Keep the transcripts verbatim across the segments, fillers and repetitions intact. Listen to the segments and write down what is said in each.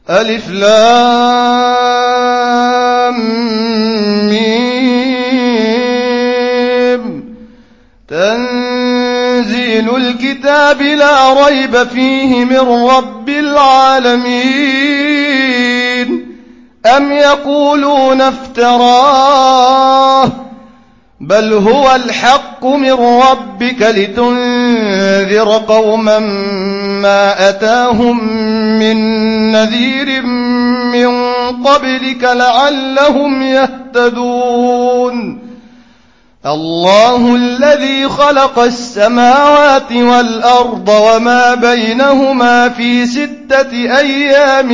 ألف لام ميم تنزيل الكتاب لا ريب فيه من رب العالمين أم يقولون افتراه بل هو الحق من ربك لتنذر قوما ما أتاهم من نذير من قبلك لعلهم يهتدون الله الذي خلق السماوات والأرض وما بينهما في ستة أيام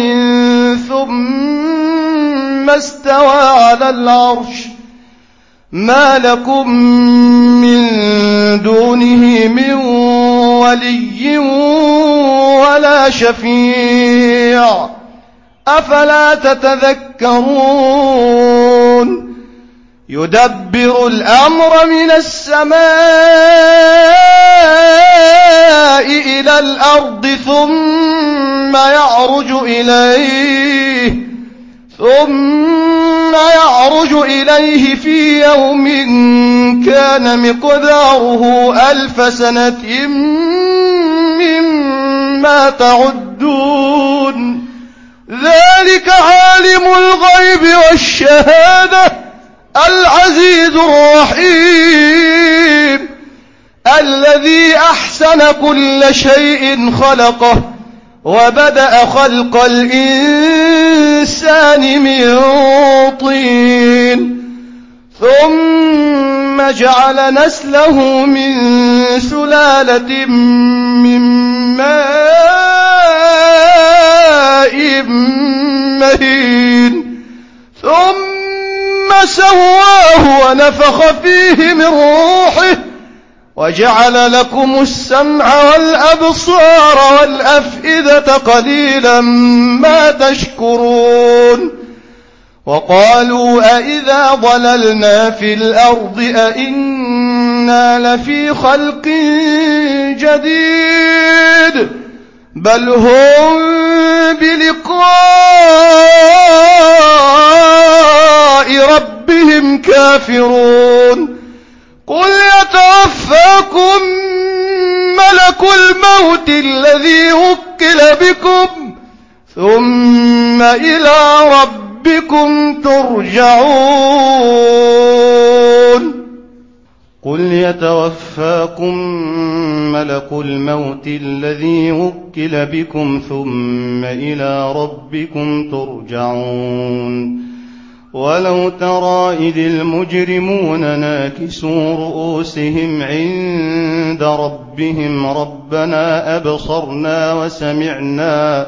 ثم استوى على العرش ما لكم من دونه من ولي ولا شفيع أفلا تتذكرون يدبر الأمر من السماء إلى الأرض ثم يعرج إليه ثم يعرج إليه في يوم كان مقداره ألف سنة مما تعدون ذلك عالم الغيب والشهادة العزيز الرحيم الذي أحسن كل شيء خلقه وبدأ خلق الإنسان من طين ثم جعل نسله من سلالة من ماء مهين ثم سواه ونفخ فيه من روحه وجعل لكم السمع والأبصار والأفئدة قليلا ما تشكرون وقالوا أئذا ضللنا في الأرض أئنا لفي خلق جديد بل هم بلقاء ربهم كافرون قل يتوفاكم ملك الموت الذي وكل بكم ثم إلى ربكم ترجعون قل يتوفاكم ملك الموت الذي وكل بكم ثم إلى ربكم ترجعون ولو ترى إذ المجرمون ناكسوا رؤوسهم عند ربهم ربنا أبصرنا وسمعنا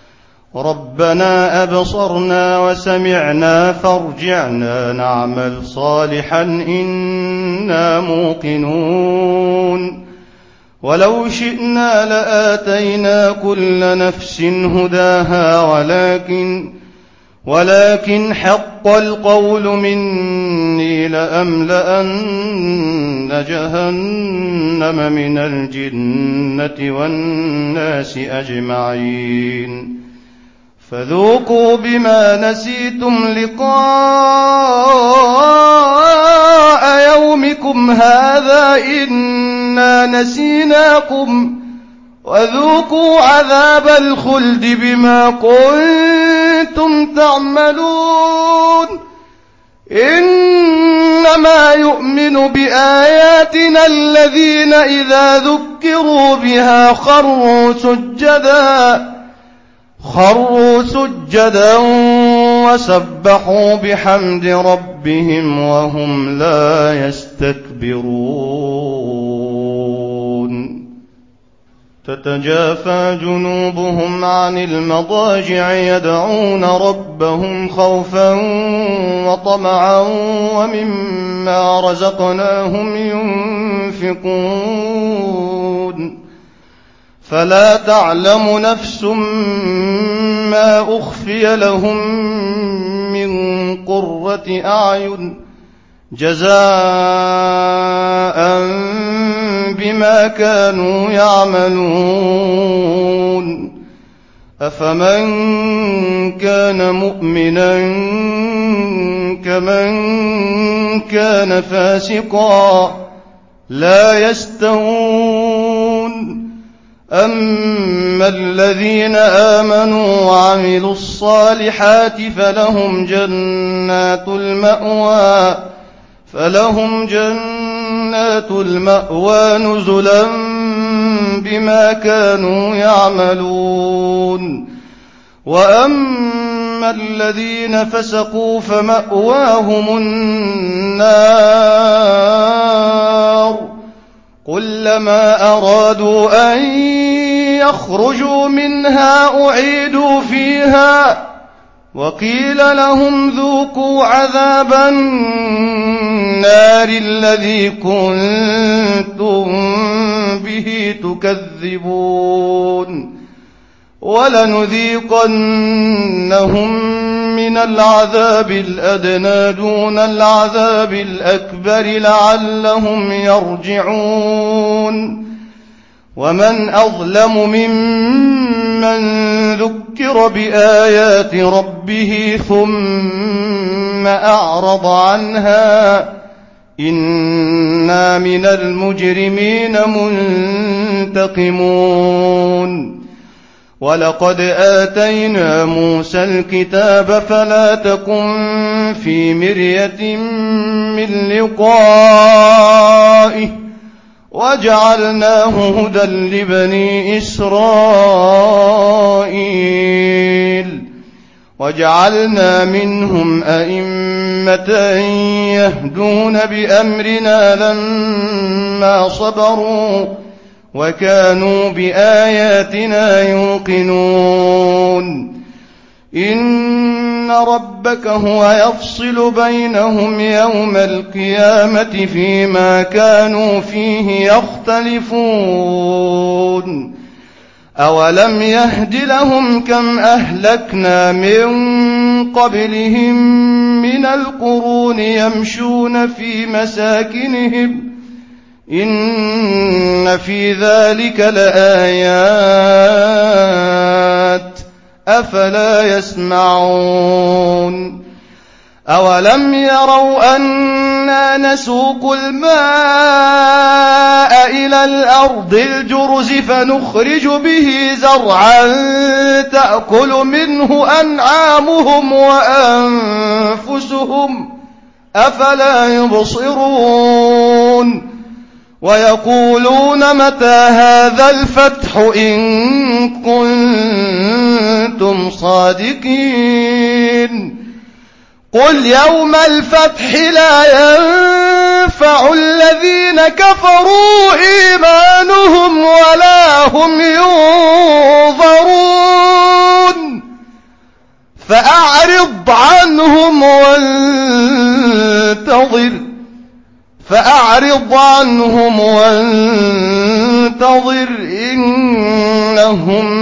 ربنا أبصرنا وسمعنا فارجعنا نعمل صالحا إنا موقنون ولو شئنا لآتينا كل نفس هداها ولكن ولكن حق القول مني لأملأن جهنم من الجنة والناس أجمعين فذوقوا بما نسيتم لقاء يومكم هذا إنا نسيناكم وذوقوا عذاب الخلد بما كنتم تعملون إنما يؤمن بآياتنا الذين إذا ذكروا بها خروا سجدا خروا سجدا وسبحوا بحمد ربهم وهم لا يستكبرون تتجافى جنوبهم عن المضاجع يدعون ربهم خوفا وطمعا ومما رزقناهم ينفقون فلا تعلم نفس ما أخفي لهم من قرة أعين جزاء بما كانوا يعملون أفمن كان مؤمنا كمن كان فاسقا لا يستوون أما الذين آمنوا وعملوا الصالحات فلهم جنات المأوى فلهم جنات المأوى نزلا بما كانوا يعملون وأما الذين فسقوا فمأواهم النار كلما أرادوا أن يخرجوا منها أعيدوا فيها وقيل لهم ذوقوا عذاب النار الذي كنتم به تكذبون ولنذيقنهم من العذاب الأدنى دون العذاب الأكبر لعلهم يرجعون ومن أظلم ممن ذكر بآيات ربه ثم أعرض عنها إنا من المجرمين منتقمون ولقد آتينا موسى الكتاب فلا تكن في مرية من لقائه وجعلناه هدى لبني إسرائيل وجعلنا منهم أئمة يهدون بأمرنا لما صبروا وكانوا بآياتنا يوقنون إن ربك هو يفصل بينهم يوم القيامة فيما كانوا فيه يختلفون أولم يهد لهم كم أهلكنا من قبلهم من القرون يمشون في مساكنهم إن في ذلك لآيات أفلا يسمعون أولم يروا أنا نسوق الماء إلى الأرض الجرز فنخرج به زرعا تأكل منه أنعامهم وأنفسهم أفلا يبصرون ويقولون متى هذا الفتح إن كنتم صادقين قل يوم الفتح لا ينفع الذين كفروا إيمانهم ولا هم ينظرون فأعرض عنهم وانتظر فأعرض عنهم وانتظر إنهم